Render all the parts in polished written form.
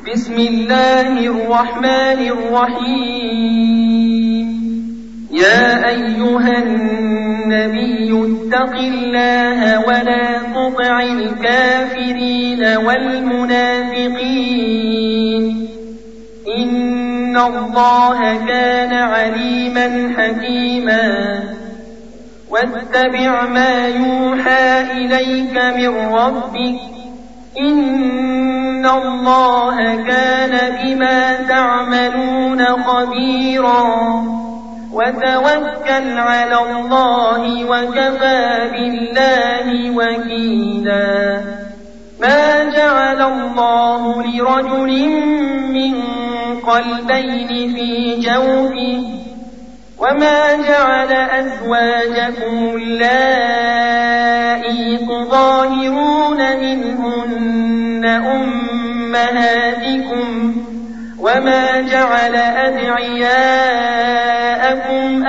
بسم الله الرحمن الرحيم. يا أيها النبي اتق الله ولا تطع الكافرين والمنافقين إن الله كان عليما حكيما. واتبع ما يوحى إليك من ربك إن الله كان بما تعملون خبيرا. وتوكل على الله وكفى بالله وكيلا. ما جعل الله لرجل من قلبين في جوفه وما جعل أزواجكم اللائي تظاهرون منهن أمهاتكم وما جعل أدعياءكم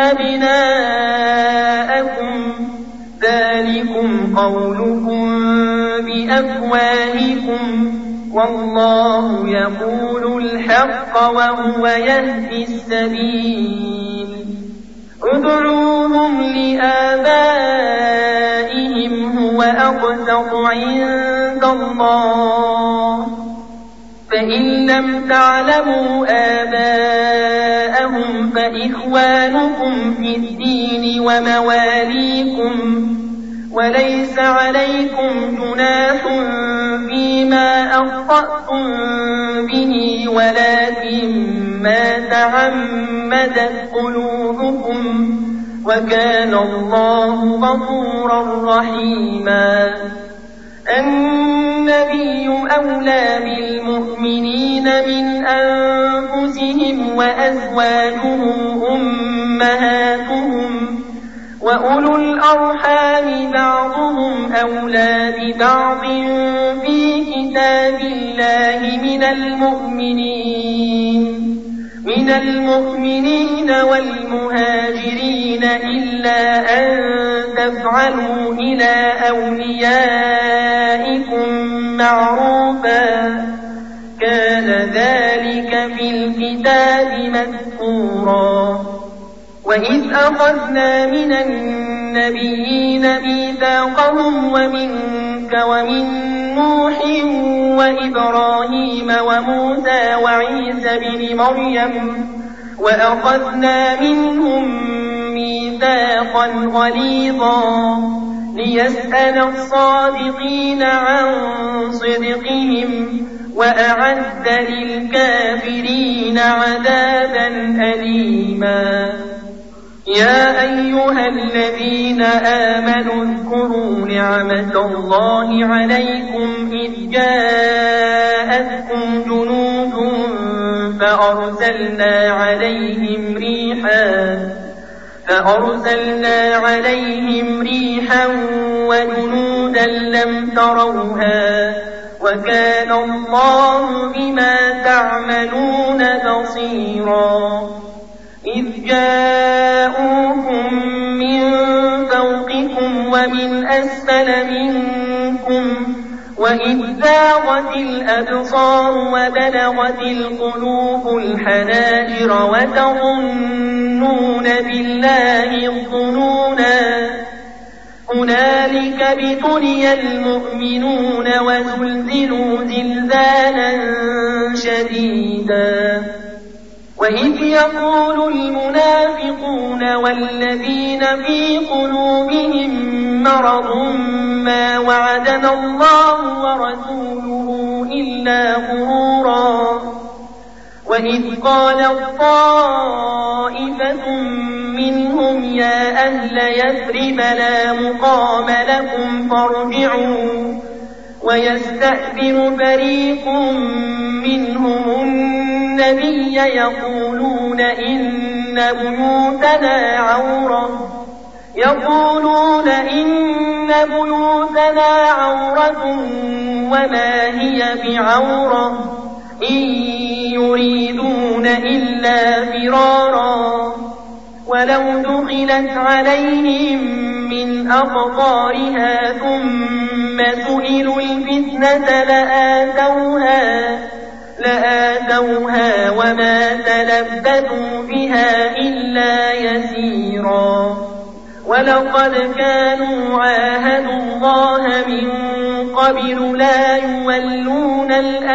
أبناءكم ذلكم قولكم بأفواهكم والله يقول الحق وهو يهدي السبيل. ادعوهم لآبائهم هو أقسط عند الله فإن لم تعلموا آباءهم فإخوانكم في الدين ومواليكم وليس عليكم جناح فيما أخطأتم به ولكن ما تعمدت قلوبكم وكان الله غفورا رحيما. النبي أولى بالمؤمنين من أنفسهم وأزواجه أمهاتهم وأولو الأرحام بعضهم أولى ببعض في كتاب الله من المؤمنين والمهاجرين إلا أن تفعلوا إلى أوليائكم معروفا كان ذلك في الكتاب مذكورا. وإذ أخذنا من النبيين ميثاقهم ومنك ومن نوح وإبراهيم وموسى وعيسى بن مريم وأخذنا منهم ميثاقا غليظا ليسأل الصادقين عن صدقهم وأعد للكافرين عذابا أليما. يا أيها الذين آمنوا اذكروا نعمة الله عليكم إذ جاءتكم جنود فأرسلنا عليهم ريحا وجنودا لم تروها وكان الله بما تعملون بصيرا. إذ جاءوكم من فوقكم ومن أسفل منكم وإذ زاغت الأبصار وبلغت القلوب الحناجر وتظنون بالله الظنونا. هنالك ابتلي المؤمنون وزلزلوا زلزالا شديدا. وإذ يقول المنافقون والذين في قلوبهم مرض ما وعدنا الله ورسوله إلا غرورا. وإذ قالت طائفة منهم يا أهل يثرب لا مقام لكم فارجعوا ويستأذن فريق منهم النبي يقولون إن بيوتنا عورة وما هي بعورة إن يريدون إلا فرارا. ولو دخلت عليهم من أقطارها ثم سئلوا الفتنة لآتوها عصوها وما تلبثوا بها إلا يسيرا ولقد كانوا عاهدوا الله من قبل لا يولون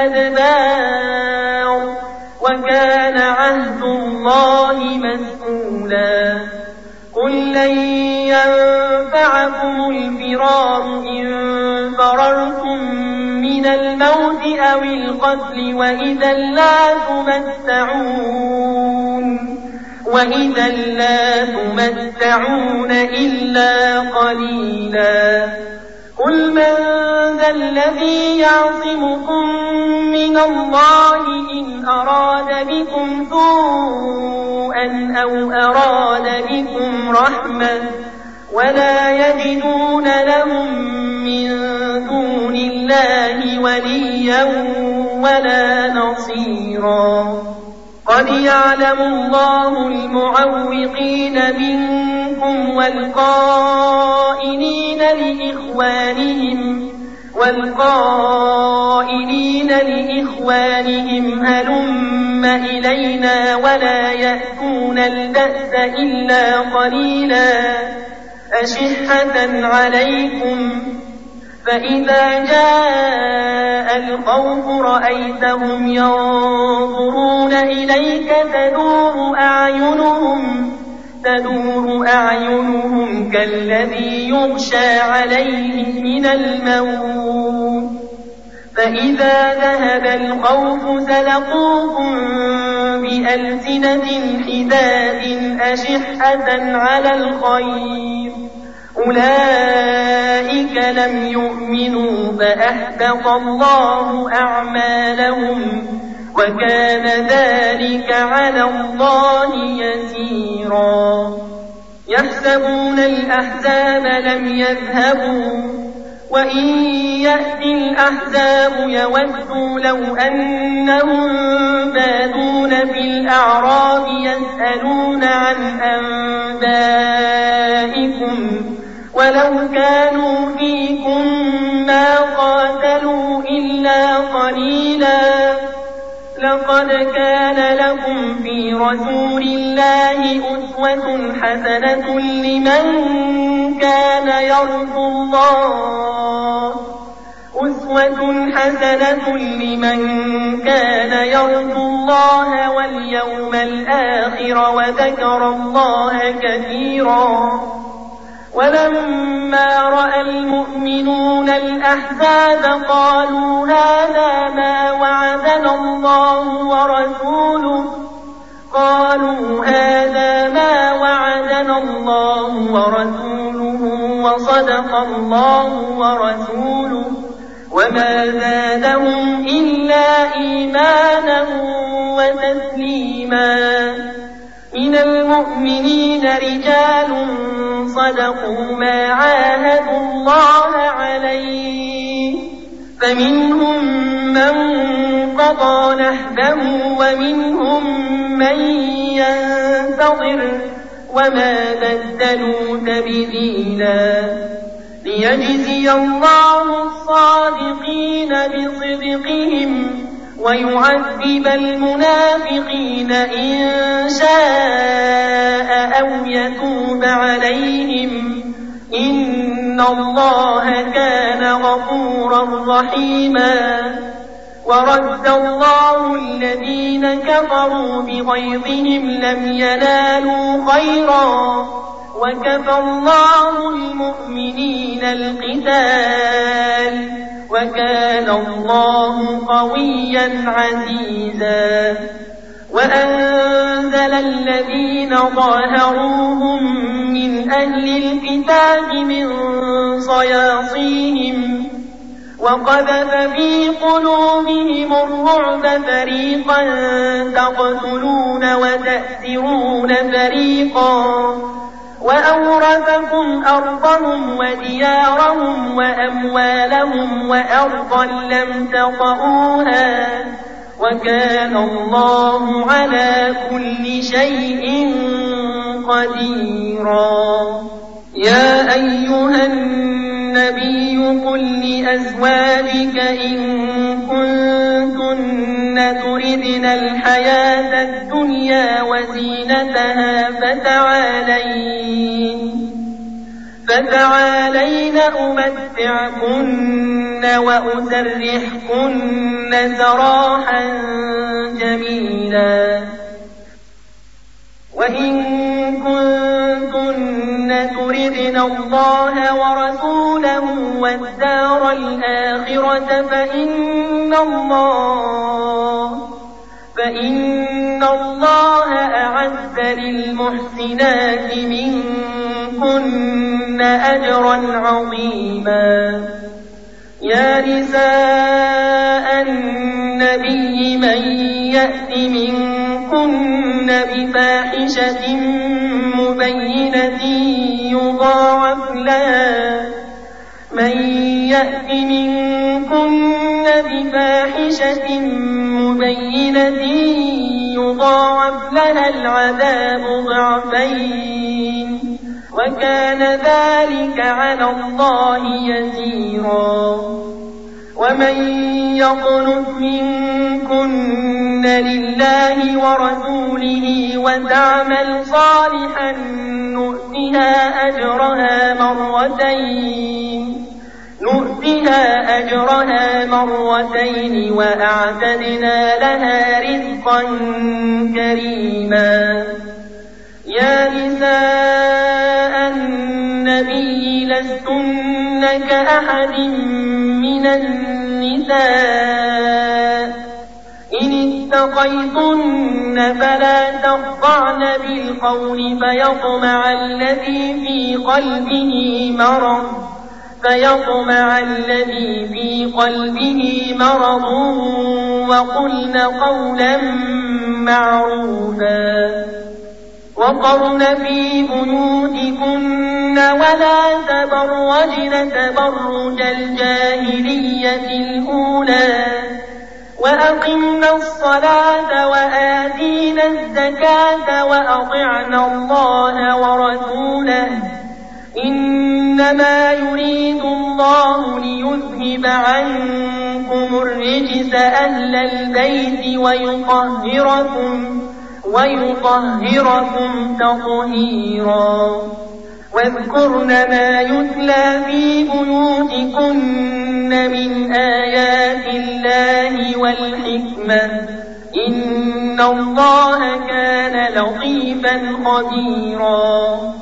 الأدبار وكان عهد الله مسؤولا قل لن ينفعكم الفرار إن فررتم من الموت أو القتل وإذا لا تمتعون إلا قليلا قل من ذا الذي يعصمكم من الله إن أراد بكم سوءا أو أراد بكم رحمة ولا يجدون لهم من دون الله وليا ولا نصيرا قد يعلم الله المعوقين منكم والقائلين لإخوانهم هلم إلينا ولا يأتون البأس إلا قليلا أشحة عليكم فإذا جاء الخوف رأيتهم ينظرون إليك تدور أعينهم كالذي يغشى عليه من الموت فإذا ذهب الخوف سلقوكم بألسنة حداد أشحة على الخير أولئك لم يؤمنوا فأحبط الله أعمالهم وكان ذلك على الله يسيرا يحسبون الأحزاب لم يذهبوا وإن يأتي الأحزاب يودوا لو أنهم بادون في الأعراب يسألون عن أنبائكم ولو كانوا فيكم ما قاتلوا إلا قليلا لقد كان لكم في رسول الله أسوة حسنة لمن كان يرجو الله واليوم الآخر وذكر الله كثيرا ولما رأى المؤمنون الأحزاب قالوا هذا ما وعدنا الله ورسوله وصدق الله ورسوله وما زادهم إلا إيمانا وتسليما من المؤمنين رجال صدقوا ما عاهدوا الله عليه فمنهم من قضى نحبه ومنهم من ينتظر وما بدلوا تبديلا ليجزي الله الصادقين بصدقهم ويعذب المنافقين إن شاء أو يتوب عليهم إن الله كان غفورا رحيما ورد الله الذين كفروا بغيظهم لم ينالوا خيرا وكفى الله المؤمنين القتال وكان الله قويا عزيزا وأنزل الذين ظاهروهم من أهل الكتاب من صياصيهم وقذف في قلوبهم الرعب فريقا تقتلون وتأسرون فريقا وأورثكم أرضهم وديارهم وأموالهم وأرضا لم تطئوها وكان الله على كل شيء قديرا يا أيها النبي قل لأزواجك إن كنتن تردن الحياة الدنيا وزينتها فتعالين أمتعكن وأسرحكن سراحا جميلا وإن كنتن تردن الله ورسوله والدار الآخرة فإن الله أعد للمحسنات منكن أجرا عظيما يا نساء النبي من يأت منكن بفاحشة مبينة يضاعف لها العذاب ضعفين وكان ذلك على الله يسيرا ومن يقنت منكن لله ورسوله وتعمل صالحا نؤتها أجرها مرتين وأعتدنا لها رزقا كريما يا نساء النبي لستن كأحد من النساء إن اتقيتن فلا تخضعن بالقول فيطمع الذي في قلبه مرض وقلن قولا معروفا وقرن في بيوتكن ولا تبرجن تبرج الجاهلية الأولى وأقمنا الصلاة وآتينا الزكاة وأطعنا الله ورسوله إنما يريد الله ليذهب عنكم الرجس أهل البيت ويطهركم تطهيرا واذكرن ما يتلى في بيوتكن من آيات الله والحكمة إن الله كان لطيفا خبيرا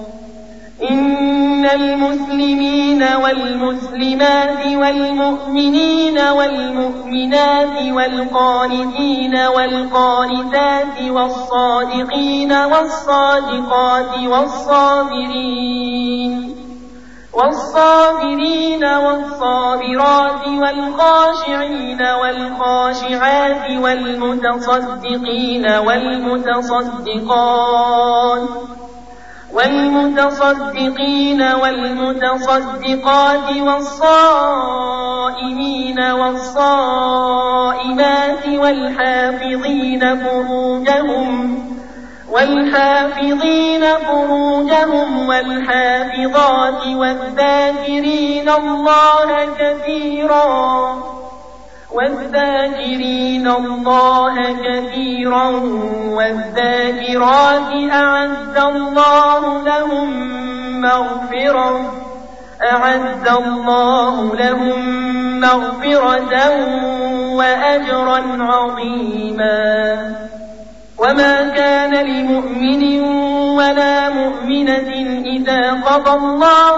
إن المسلمين والمسلمات والمؤمنين والمؤمنات والقانتين والقانتات والصادقين والصادقات والصابرين والصابرات والخاشعين والخاشعات والمتصدقين والمتصدقات والصائمين والصائمات والحافظين فروجهم والحافظات والذاكرين الله كثيرا والذاكرات أعد الله لهم مغفرة وأجرا عظيما وما كان لمؤمن ولا مؤمنة إذا قضى الله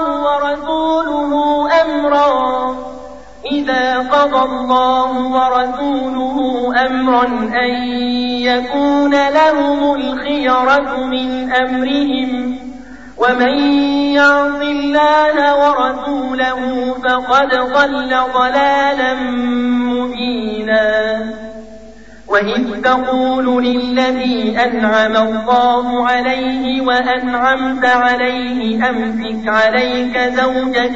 ورسوله أمرا أن يكون لهم الخيرة من أمرهم ومن يعص الله ورسوله فقد ضل ضلالا مبينا وإذ تقول للذي أنعم الله عليه وأنعمت عليه أمسك عليك زوجك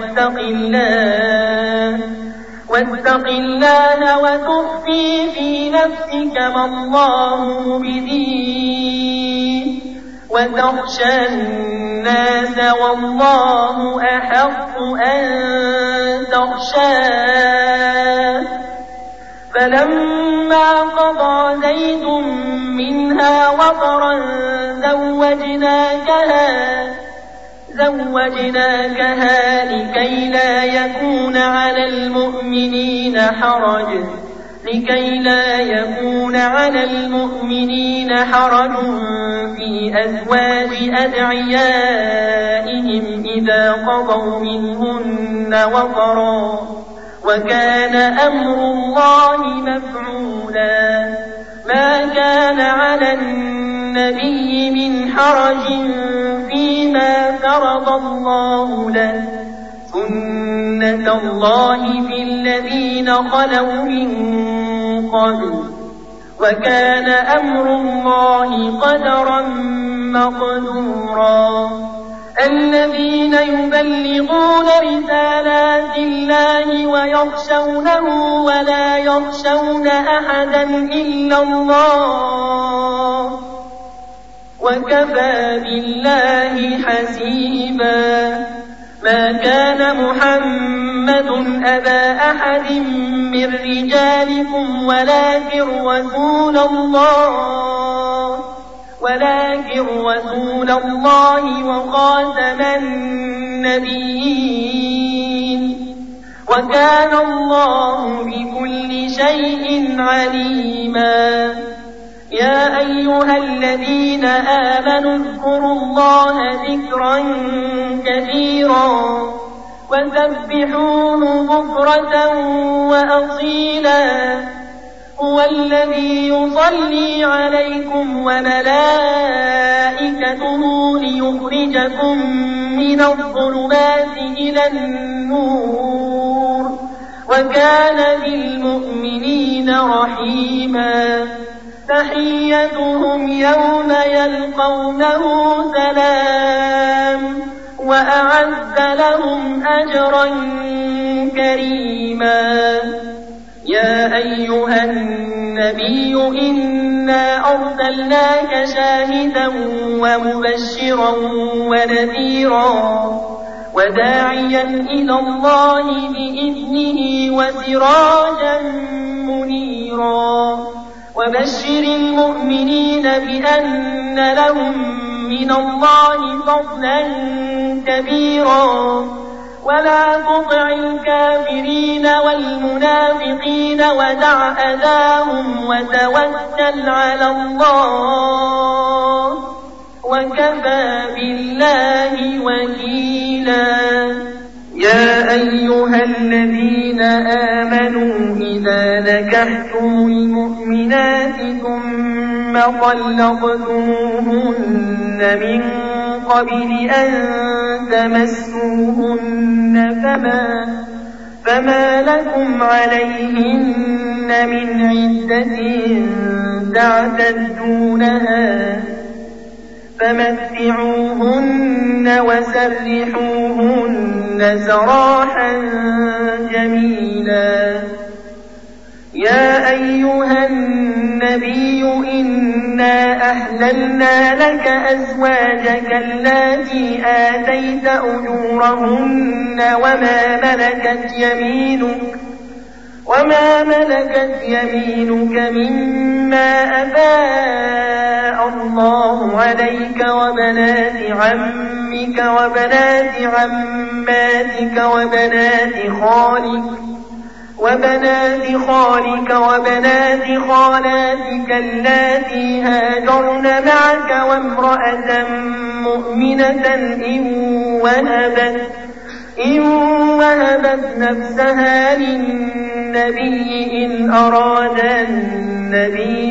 واتق الله وتخفي في نفسك ما الله مبديه وتخشى الناس والله أحق أن تخشاه فلما قضى زيد منها وطرا زوجناكها لكي لا يكون على المؤمنين حرج في أزواج أدعيائهم إذا قضوا منهن وطرا وكان أمر الله مفعولا. ما كان على النبي من حرج فيما فرض الله له سنة الله في الذين خلوا من قبل وكان أمر الله قدرا مقدورا. الذين يبلغون رسالات الله ويخشونه ولا يخشون أحدا إلا الله وكفى بالله حسيبا. ما كان محمد أبا أحد من رجالكم ولكن رسول الله وخاتم النبيين وكان الله بكل شيء عليما. يا أيها الذين آمنوا اذكروا الله ذكرا كثيرا وسبحوه بكرة وأصيلا. هو الذي يصلي عليكم وملائكته ليخرجكم من الظلمات إلى النور وكان بالمؤمنين رحيما. تحيتهم يوم يلقونه سلام وأعد لهم أجرا كريما. يا أيها النبي إنا أرسلناك شاهدا ومبشرا ونذيرا وداعيا إلى الله بإذنه وسراجا منيرا. وبشر المؤمنين بأن لهم من الله فضلا كبيرا ولا تطع الكافرين والمنافقين ودع أذاهم وتوكل على الله وكفى بالله وكيلا. يا أيها الذين آمنوا إذا نكحتم المؤمنات ثم طلقتموهن من قبل أن تمسوهن فما لكم عليهن من عدة تعتدونها فمتعوهن وسرحوهن سراحا جميلا. يا أيها النبي إنا أحللنا لك أزواجك اللاتي آتيت أجورهن وما ملكت يمينك مما أفاء الله عليك وبنات عمك وبنات عماتك وبنات خالك وبنات خالاتك اللاتي هاجرن معك وامرأة مؤمنة إن وهبت نفسها للنبي إن أراد النبي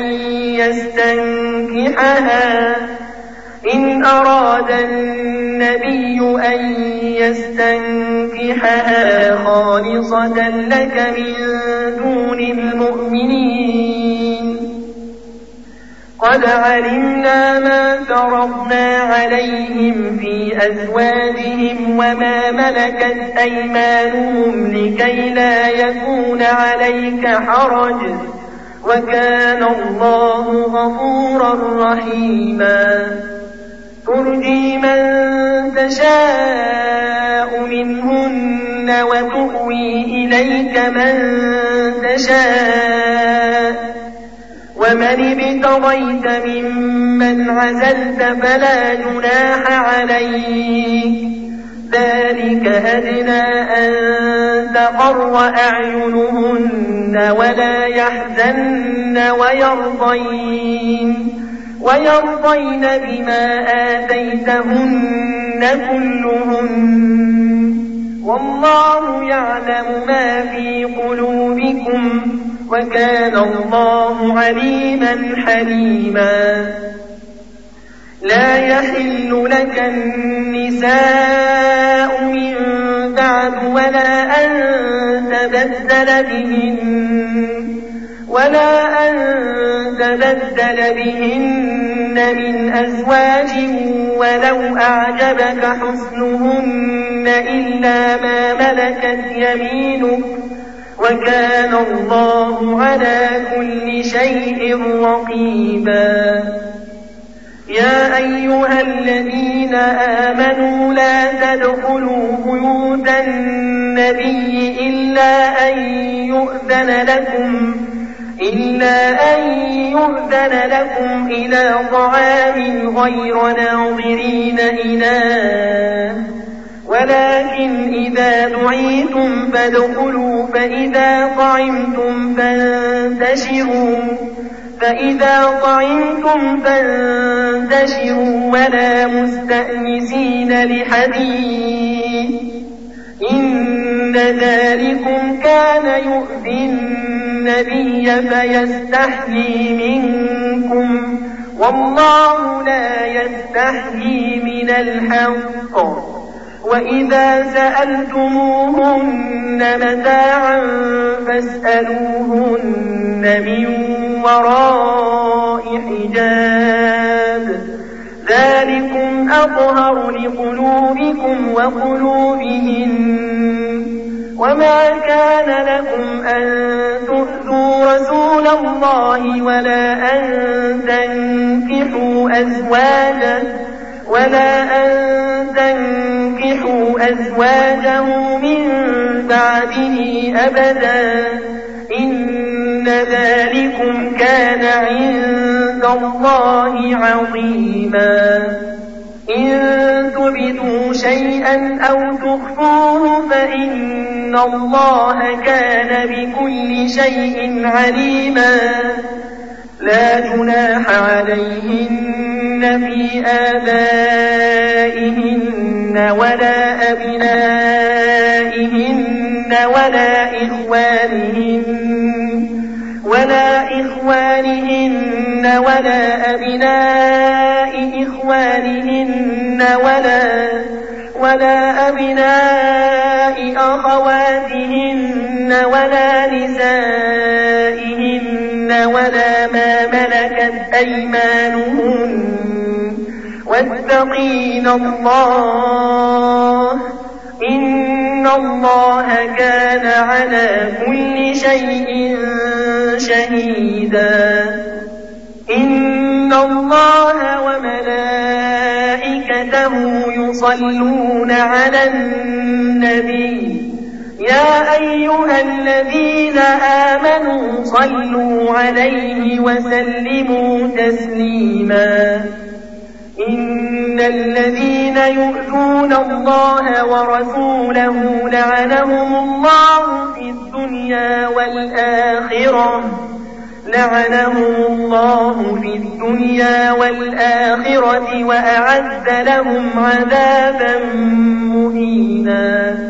أن يستنكحها خالصة لك من دون المؤمنين. قد علمنا ما فرضنا عليهم في أزواجهم وما ملكت أيمانهم لكي لا يكون عليك حرج وكان الله غفورا رحيما. ترجي من تشاء منهن وتؤوي إليك من تشاء ومن ابتغيت ممن عزلت فلا جناح عليك ذلك أدنى أن تقر أعينهن ولا يحزن ويرضين بما آتيتهن كلهن والله يعلم ما في قلوبكم وكان الله عليما حليما لا يحل لك النساء من بعد ولا أن تبدل بهن من أزواج ولو أعجبك حسنهن إلا ما ملكت يمينك وكان الله على كل شيء رقيبا يا أيها الذين آمنوا لا تدخلوا بيوت النبي إلا أن يؤذن لكم إلى طعام غير ناظرين إناه ولكن إذا دعيتم فادخلوا فإذا طعمتم فانتشروا ولا مستأنسين لحديث إن ذلكم كان يؤذي النبي فيستحيي منكم والله لا يستحيي من الحق وإذا سألتموهن متاعا فاسألوهن من وراء حجاب ذلكم أطهر لقلوبكم وقلوبهن وما كان لكم أن تؤذوا رسول الله ولا أن تنكحوا أزواجه من بعده أبدا إن ذلكم كان عند الله عظيما إن تبدوا شيئا أو تخفوه فإن الله كان بكل شيء عليما لا جناح عليهن في آبائهن ولا أبنائهن ولا إخوانهن ولا أبناء إخوانهن ولا أبناء أخواتهن ولا نسائهن ولا ما ملكت أيمانهن واتقين الله إن الله كان على كل شيء شهيدا إن الله وملائكته يصلون على النبي يا أيها الذين آمنوا صلوا عليه وسلموا تسليما إن الذين يؤذون الله ورسوله لعنهم الله في الدنيا والآخرة وأعد لهم عذابا مهينا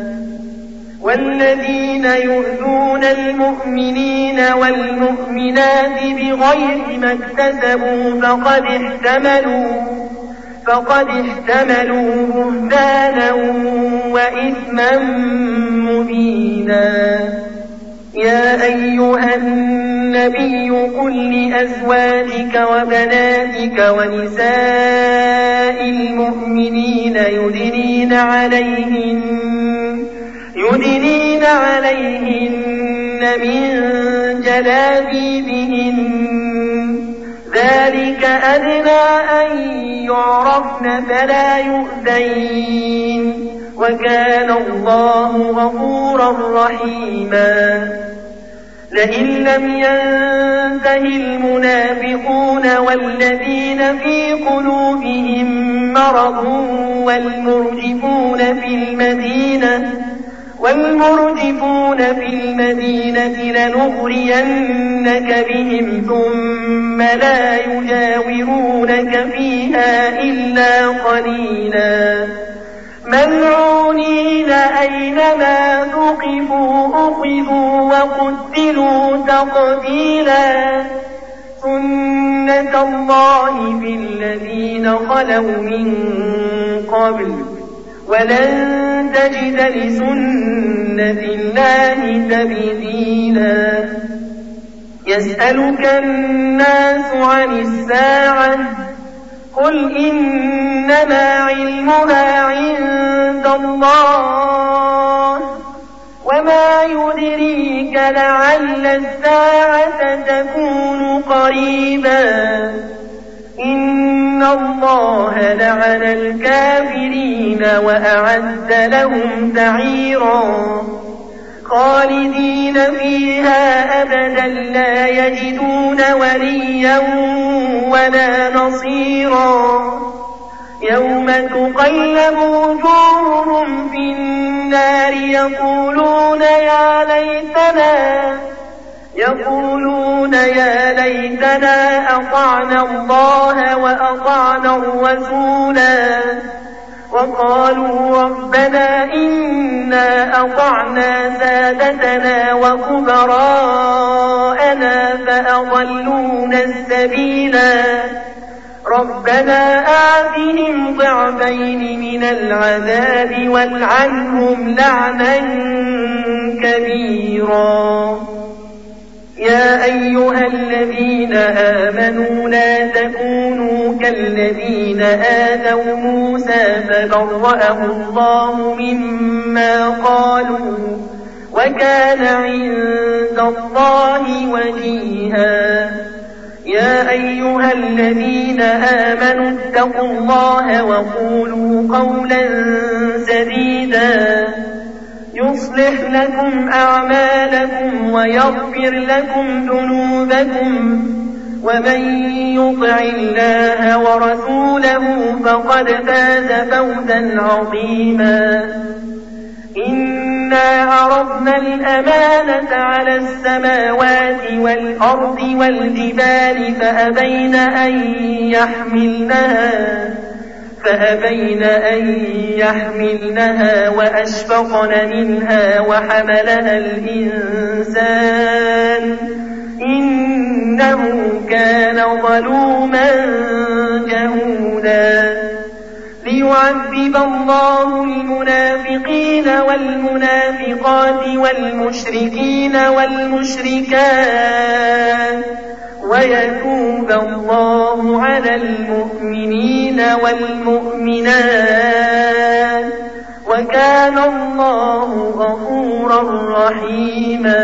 والذين يؤذون المؤمنين والمؤمنات بغير ما اكتسبوا فقد احتملوا بهتانا وإثما مبينا يا أيها النبي قل لأزواجك وبناتك ونساء المؤمنين يدنين عليهن من جلابيبهن ذلك أدنى أن يعرفن فلا يؤذين وكان الله غفورا رحيما لئن لم ينته المنافقون والذين في قلوبهم مرض والمرجفون في المدينة لنغرينك بهم ثم لا يجاورونك فيها إلا قليلا ملعونين أينما ثقفوا أخذوا وقتلوا تقتيلا سنة الله في الذين خلوا من قبل ولن تجد لسنة الله تبديلا يسألك الناس عن الساعة قل إنما علمها عند الله وما يدريك لعل الساعة تكون قريبا إن الله لعن الكافرين وأعد لهم سعيرا خالدين فيها أبدا لا يجدون وليا ولا نصيرا يوم تقلب وجوههم في النار يقولون يا ليتنا أطعنا الله وأطعنا الرسولا وقالوا ربنا إنا أطعنا سادتنا وكبراءنا فأضلونا السبيلا ربنا آتهم ضعفين من العذاب والعنهم لعنا كبيرا يا أيها الذين آمنوا لا تكونوا كالذين آذوا موسى فبرأه الله مما قالوا وكان عند الله وجيها يا أيها الذين آمنوا اتقوا الله وقولوا قولا سديدا يصلح لكم أعمالكم ويغفر لكم ذنوبكم ومن يطع الله ورسوله فقد فاز فوزا عظيما إنا عرضنا الأمانة على السماوات والأرض والجبال فأبين أن يحملنها وأشفقن منها وحملها الإنسان إنه كان ظلوما جهولا ليعذب الله المنافقين والمنافقات والمشركين والمشركات ويتوب الله على المؤمنين والمؤمنات وكان الله غفورا رحيما